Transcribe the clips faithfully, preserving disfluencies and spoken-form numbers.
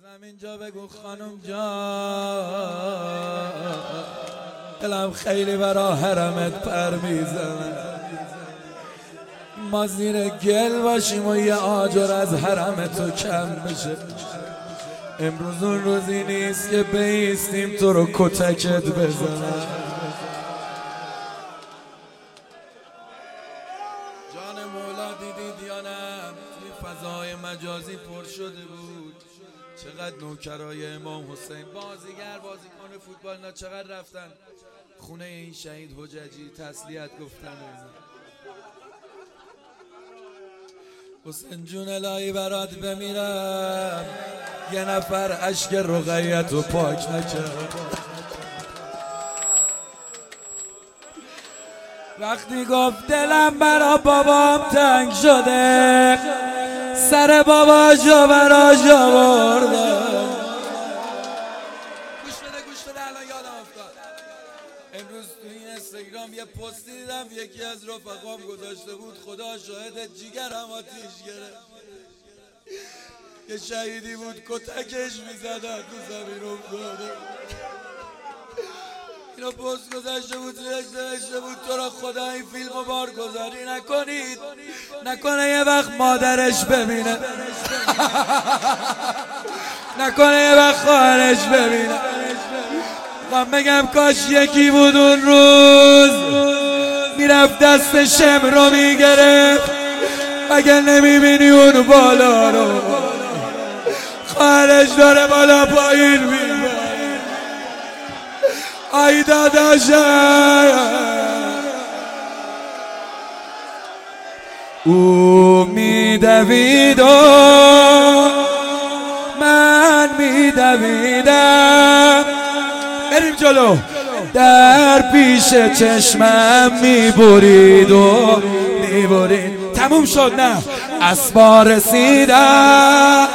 همینجا بگو خانم جان، دلم خیلی برا حرمت پر میزنه. ما زیر گل باشیم و یه آجر از حرم تو کم بشه. امروز اون روزی نیست که بیستیم تو رو کتکت بزنم. جان مولا دیدید یا نه؟ توی فضای مجازی پر شده بود. چقدر نوکرای امام حسین، بازیگر بازیکن فوتبال اینا چقدر رفتن خونه این شهید حججی تسلیت گفتن. حسین جون الهی برات بمیرم، یه نفر اشک رقیت رو پاک نکرد. وقتی گفت دلم برا بابام تنگ شده، سر باباشو براش آوردم. گوش بده گوش بده الان یادم افتاد. امروز تو این اینستاگرام یه پستی دیدم، یکی از رفقام گذاشته بود خدا شاهد جیگرم آتیش گرفت. یه شهیدی بود کتکش میزدن تو زمین افتاده. اینو پست گذاشته بود، نوشته بود تو را خدا این فیلمو بار گذاری نکنید، نکنه یه وقت مادرش ببینه، نکنه یه وقت خواهرش ببینه. من بگم کاش یکی بود اون روز میرفت دست شم رو میگرفت، اگه نمیبینی اون بالا رو خواهرش داره بالا پایین میبره. ای داداشم او میدوید و من میدویدم، بریم جلو، در پیش چشمم میبرید و میبرید. تموم شد نه اسبا رسیدم.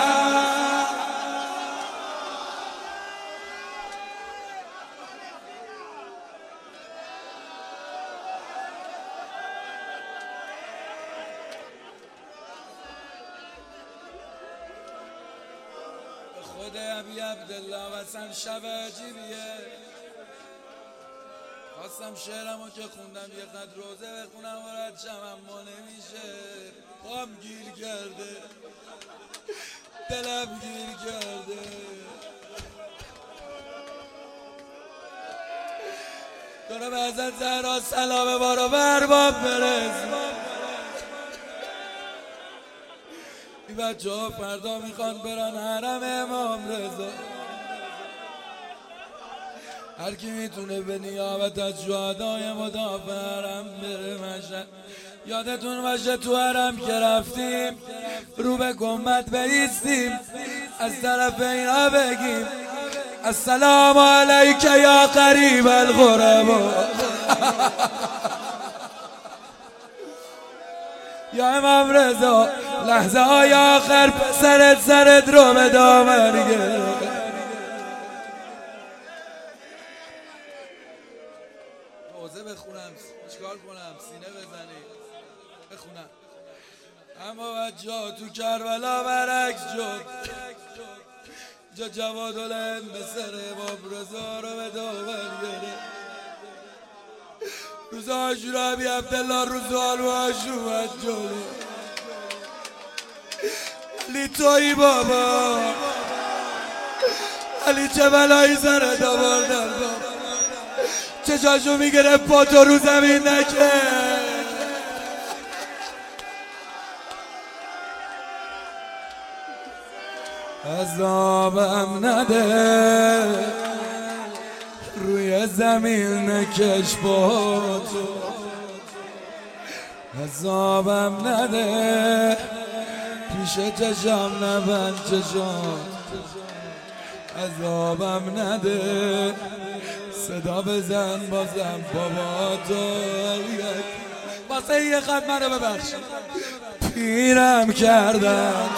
خود ابی عبدالله واسم شب عجیبیه. خواستم شعرمو که خوندم یه قد روزه بخونم و رد شم، اما نمیشه، پام گیر کرده، دلم گیر کرده. داره به حضرت زهرا سلام بارو برباب برس. این بچه ها فردا میخوان برن حرم امام رضا. هر کی میتونه به نیابت از شهدای مدافع حرم بره مشهد. یادتون باشه تو حرم که رفتیم رو به گنبد بایستیم، از طرف اینا بگیم السلام علیک یا قریب الغربا. یا امام رضا لحظه های آخر پسرت سرت رو به دامن گرفت. روزه بخونم چیکار کنم؟ سینه بزنی بخونم. اما بچه‌ها تو کربلا برعکس شد. جا جواد الهند به سر امام رضا رو به دامن گرفت. روز عاشورا ابی عبدالله روز آلواش اومد جلو. علی تویی بابا، علی چه بلایی سرت آوردن بابا، چشاشو میگرفت پا تو رو زمین نکرد. عذابم نده روی زمین نکش با تو، عذابم نده پیش چشم نبند چشم، عذابم نده صدا بزن بازم بابا تو. واسه یه خط منو ببخش پیرم کردن.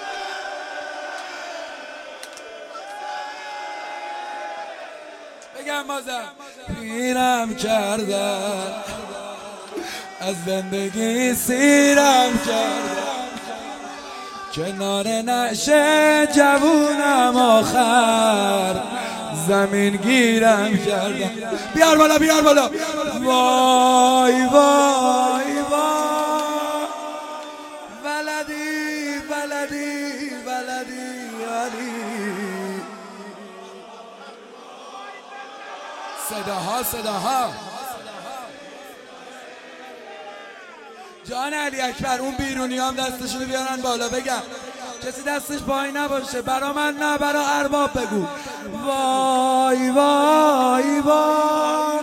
بگم بگم بازم پیرم کردن از زندگی سیرم کردن کنار نشه جوونم آخر زمین گیرم کردن بیار بالا بیار بالا وای وای وای ولدی ولدی ولدی علی صداها صداها جان علی اکبر اون بیرونی هم دستشونو بیارن بالا بگم کسی دستش پایین نباشه برا من نه برا ارباب بگو وای وای وای